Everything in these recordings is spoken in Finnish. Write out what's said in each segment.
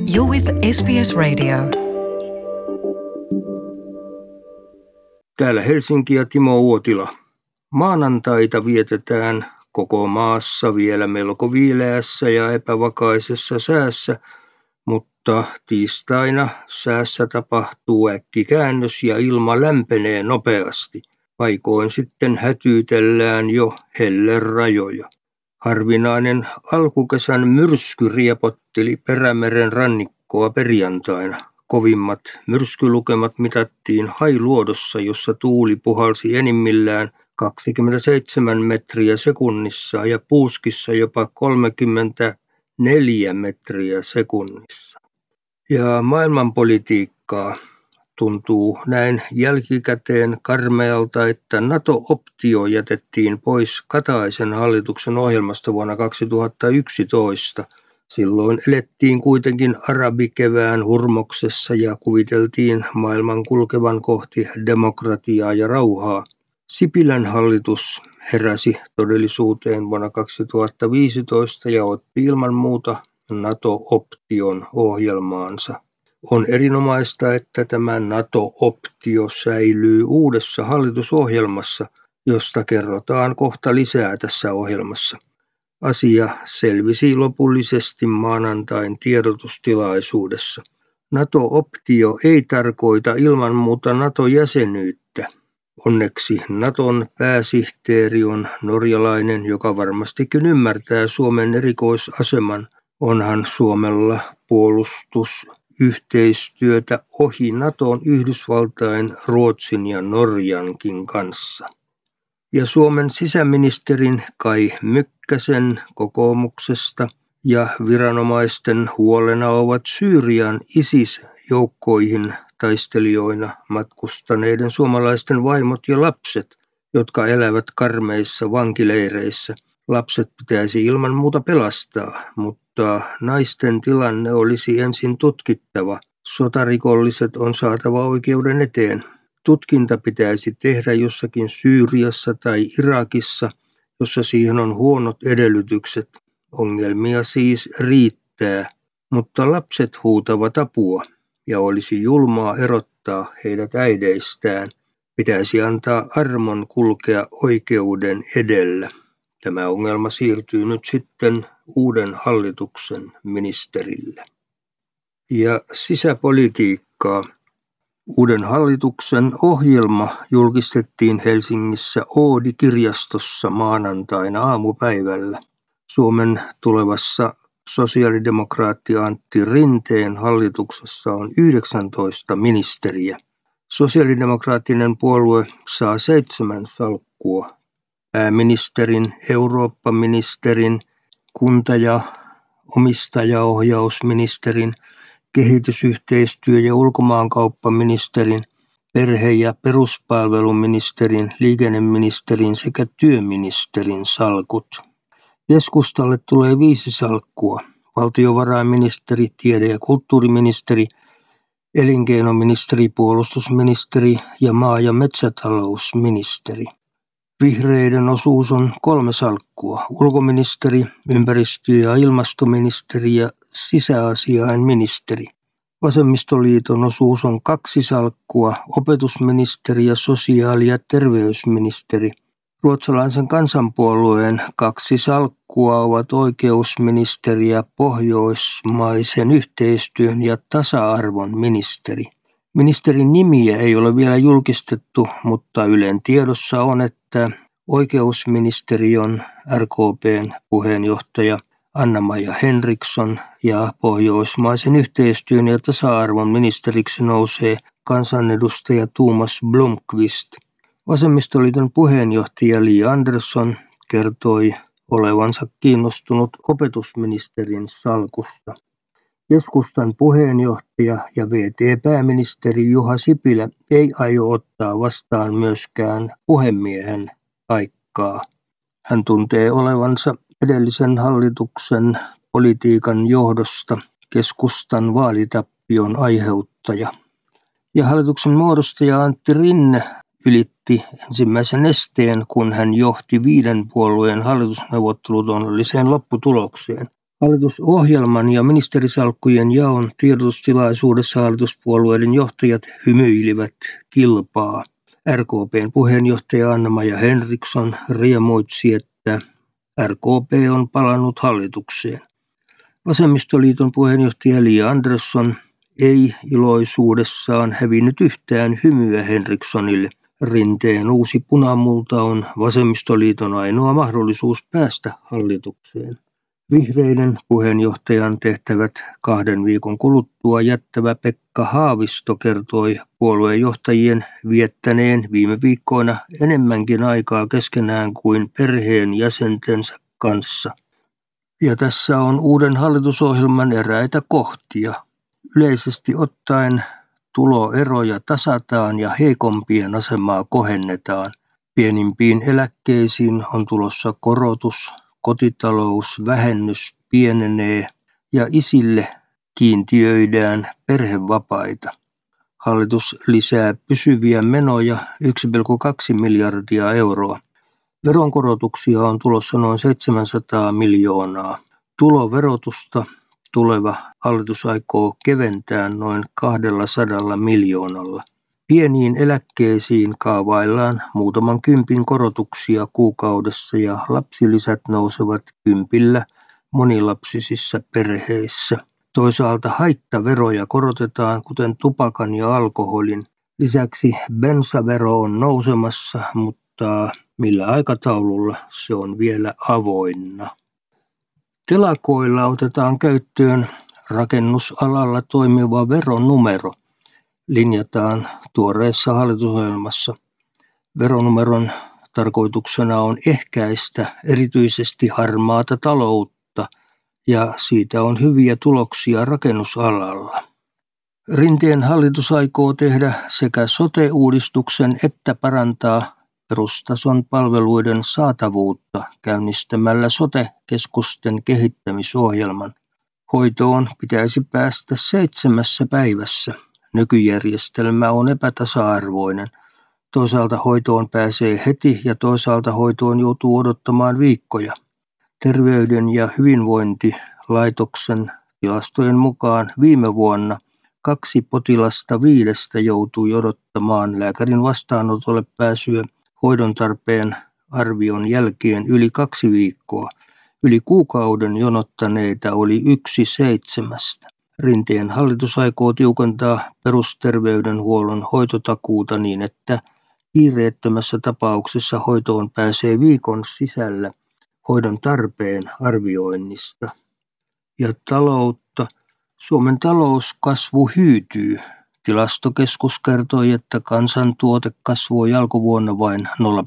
You're with SBS Radio. Täällä Helsinki ja Timo Uotila. Maanantaita vietetään koko maassa vielä melko viileässä ja epävakaisessa säässä, mutta tiistaina säässä tapahtuu äkkikäännös ja ilma lämpenee nopeasti. Paikoin sitten hätyytellään jo hellerajoja. Harvinainen alkukesän myrsky riepotteli Perämeren rannikkoa perjantaina. Kovimmat myrskylukemat mitattiin Hailuodossa, jossa tuuli puhalsi enimmillään 27 metriä sekunnissa ja Puuskissa jopa 34 metriä sekunnissa. Ja maailmanpolitiikkaa tuntuu näin jälkikäteen karmealta, että NATO-optio jätettiin pois Kataisen hallituksen ohjelmasta vuonna 2011. Silloin elettiin kuitenkin arabikevään hurmoksessa ja kuviteltiin maailman kulkevan kohti demokratiaa ja rauhaa. Sipilän hallitus heräsi todellisuuteen vuonna 2015 ja otti ilman muuta NATO-option ohjelmaansa. On erinomaista, että tämä NATO-optio säilyy uudessa hallitusohjelmassa, josta kerrotaan kohta lisää tässä ohjelmassa. Asia selvisi lopullisesti maanantain tiedotustilaisuudessa. NATO-optio ei tarkoita ilman muuta NATO-jäsenyyttä. Onneksi Naton pääsihteeri on norjalainen, joka varmastikin ymmärtää Suomen erikoisaseman. Onhan Suomella puolustusyhteistyötä ohi Naton, Yhdysvaltain, Ruotsin ja Norjankin kanssa. Ja Suomen sisäministerin Kai Mykkäsen kokoomuksesta ja viranomaisten huolena ovat Syyrian ISIS-joukkoihin taistelijoina matkustaneiden suomalaisten vaimot ja lapset, jotka elävät karmeissa vankileireissä. Lapset pitäisi ilman muuta pelastaa, mutta naisten tilanne olisi ensin tutkittava. Sotarikolliset on saatava oikeuden eteen. Tutkinta pitäisi tehdä jossakin Syyriassa tai Irakissa, jossa siihen on huonot edellytykset. Ongelmia siis riittää, mutta lapset huutavat apua ja olisi julmaa erottaa heidät äideistään. Pitäisi antaa armon kulkea oikeuden edellä. Tämä ongelma siirtyy nyt sitten uuden hallituksen ministerille. Ja sisäpolitiikkaa. Uuden hallituksen ohjelma julkistettiin Helsingissä Oodi-kirjastossa maanantaina aamupäivällä. Suomen tulevassa sosiaalidemokraatti Antti Rinteen hallituksessa on 19 ministeriä. Sosiaalidemokraattinen puolue saa 7 salkkua. Pääministerin, Eurooppa-ministerin, kunta- ja omistajaohjausministerin, kehitysyhteistyö- ja ulkomaankauppaministerin, perhe- ja peruspalveluministerin, liikenneministerin sekä työministerin salkut. Keskustalle tulee 5 salkkua. Valtiovarainministeri, tiede- ja kulttuuriministeri, elinkeinoministeri, puolustusministeri ja maa- ja metsätalousministeri. Vihreiden osuus on 3 salkkua. Ulkoministeri, ympäristö- ja ilmastoministeri ja sisäasiainministeri. Vasemmistoliiton osuus on 2 salkkua. Opetusministeri ja sosiaali- ja terveysministeri. Ruotsalaisen kansanpuolueen 2 salkkua ovat oikeusministeri ja pohjoismaisen yhteistyön ja tasa-arvon ministeri. Ministerin nimiä ei ole vielä julkistettu, mutta Ylen tiedossa on, että oikeusministeri on RKP:n puheenjohtaja Anna-Maja Henriksson ja pohjoismaisen yhteistyön ja tasa-arvon ministeriksi nousee kansanedustaja Thomas Blomqvist. Vasemmistoliiton puheenjohtaja Li Andersson kertoi olevansa kiinnostunut opetusministerin salkusta. Keskustan puheenjohtaja ja VT-pääministeri Juha Sipilä ei aio ottaa vastaan myöskään puhemiehen paikkaa. Hän tuntee olevansa edellisen hallituksen politiikan johdosta keskustan vaalitappion aiheuttaja. Ja hallituksen muodostaja Antti Rinne ylitti ensimmäisen esteen, kun hän johti 5 puolueen hallitusneuvottelut onnelliseen lopputulokseen. Hallitusohjelman ja ministerisalkkujen jaon tiedotustilaisuudessa hallituspuolueiden johtajat hymyilivät kilpaa. RKP:n puheenjohtaja Anna-Maja Henriksson riemuitsi, että RKP on palannut hallitukseen. Vasemmistoliiton puheenjohtaja Li Andersson ei iloisuudessaan hävinnyt yhtään hymyä Henrikssonille. Rinteen uusi punamulta on vasemmistoliiton ainoa mahdollisuus päästä hallitukseen. Vihreiden puheenjohtajan tehtävät 2 viikon kuluttua jättävä Pekka Haavisto kertoi puoluejohtajien viettäneen viime viikkoina enemmänkin aikaa keskenään kuin perheen jäsentensä kanssa. Ja tässä on uuden hallitusohjelman eräitä kohtia. Yleisesti ottaen tuloeroja tasataan ja heikompien asemaa kohennetaan. Pienimpiin eläkkeisiin on tulossa korotus, kotitalousvähennys pienenee ja isille kiintiöidään perhevapaita. Hallitus lisää pysyviä menoja 1,2 miljardia euroa. Veronkorotuksia on tulossa noin 700 miljoonaa. Tuloverotusta tuleva hallitus aikoo keventää noin 200 miljoonalla. Pieniin eläkkeisiin kaavaillaan muutaman kympin korotuksia kuukaudessa ja lapsilisät nousevat kympillä monilapsisissa perheissä. Toisaalta haittaveroja korotetaan, kuten tupakan ja alkoholin. Lisäksi bensavero on nousemassa, mutta millä aikataululla se on vielä avoinna. Telakoilla otetaan käyttöön rakennusalalla toimiva veronumero, linjataan tuoreessa hallitusohjelmassa. Veronumeron tarkoituksena on ehkäistä erityisesti harmaata taloutta ja siitä on hyviä tuloksia rakennusalalla. Rinteen hallitus aikoo tehdä sekä sote-uudistuksen että parantaa perustason palveluiden saatavuutta käynnistämällä sote-keskusten kehittämisohjelman. Hoitoon pitäisi päästä 7 päivässä. Nykyjärjestelmä on epätasa-arvoinen. Toisaalta hoitoon pääsee heti ja toisaalta hoitoon joutuu odottamaan viikkoja. Terveyden ja hyvinvointilaitoksen tilastojen mukaan viime vuonna 2 potilasta 5 joutui odottamaan lääkärin vastaanotolle pääsyä hoidon tarpeen arvion jälkeen yli 2 viikkoa. Yli kuukauden jonottaneita oli 1 7. Rinteen hallitus aikoo tiukentaa perusterveydenhuollon hoitotakuuta niin, että kiireettömässä tapauksessa hoitoon pääsee viikon sisällä hoidon tarpeen arvioinnista. Ja taloutta. Suomen talouskasvu hyytyy. Tilastokeskus kertoi, että kansantuote kasvoi alkuvuonna vain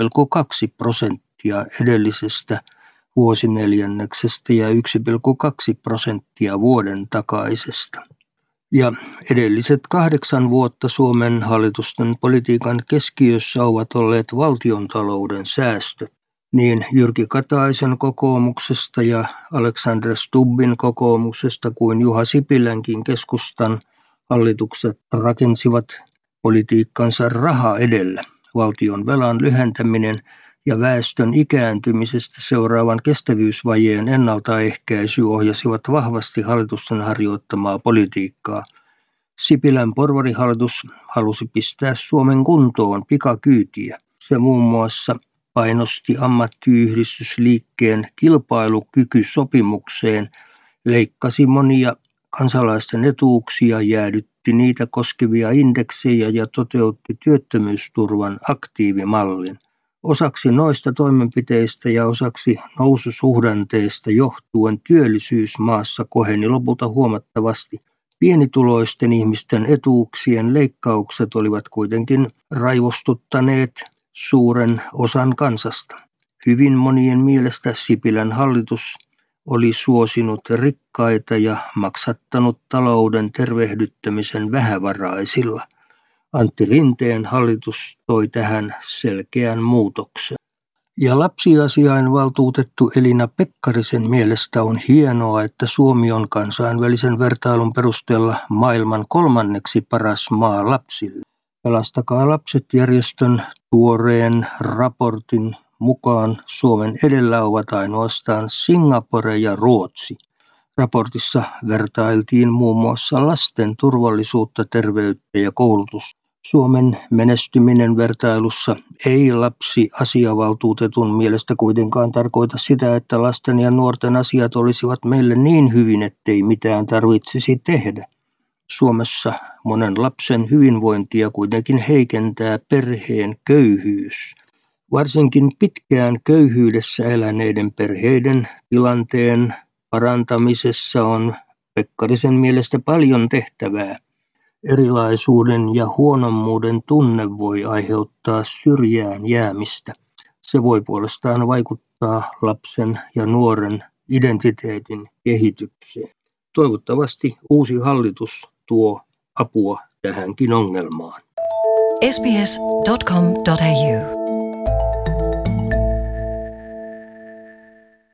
0,2% edellisestä vuosineljänneksestä ja 1,2% vuoden takaisesta. Ja edelliset 8 vuotta Suomen hallitusten politiikan keskiössä ovat olleet valtiontalouden säästöt. Niin Jyrki Kataisen kokoomuksesta ja Alexander Stubbin kokoomuksesta kuin Juha Sipilänkin keskustan hallitukset rakensivat politiikkansa raha edellä. Valtion velan lyhentäminen ja väestön ikääntymisestä seuraavan kestävyysvajeen ennaltaehkäisy ohjasivat vahvasti hallitusten harjoittamaa politiikkaa. Sipilän porvarihallitus halusi pistää Suomen kuntoon pikakyytiä. Se muun muassa painosti ammattiyhdistysliikkeen kilpailukykysopimukseen, leikkasi monia kansalaisten etuuksia, jäädytti niitä koskevia indeksejä ja toteutti työttömyysturvan aktiivimallin. Osaksi noista toimenpiteistä ja osaksi noususuhdanteesta johtuen työllisyys maassa koheni lopulta huomattavasti. Pienituloisten ihmisten etuuksien leikkaukset olivat kuitenkin raivostuttaneet suuren osan kansasta. Hyvin monien mielestä Sipilän hallitus oli suosinut rikkaita ja maksattanut talouden tervehdyttämisen vähävaraisilla. Antti Rinteen hallitus toi tähän selkeän muutoksen. Ja lapsiasiainvaltuutettu Elina Pekkarisen mielestä on hienoa, että Suomi on kansainvälisen vertailun perusteella maailman 3. paras maa lapsille. Pelastakaa lapset -järjestön tuoreen raportin mukaan Suomen edellä ovat ainoastaan Singapore ja Ruotsi. Raportissa vertailtiin muun muassa lasten turvallisuutta, terveyttä ja koulutusta. Suomen menestyminen vertailussa ei lapsiasiavaltuutetun mielestä kuitenkaan tarkoita sitä, että lasten ja nuorten asiat olisivat meille niin hyvin, ettei mitään tarvitsisi tehdä. Suomessa monen lapsen hyvinvointia kuitenkin heikentää perheen köyhyys. Varsinkin pitkään köyhyydessä eläneiden perheiden tilanteen parantamisessa on Pekkarisen mielestä paljon tehtävää. Erilaisuuden ja huonommuuden tunne voi aiheuttaa syrjään jäämistä. Se voi puolestaan vaikuttaa lapsen ja nuoren identiteetin kehitykseen. Toivottavasti uusi hallitus tuo apua tähänkin ongelmaan. sbs.com.au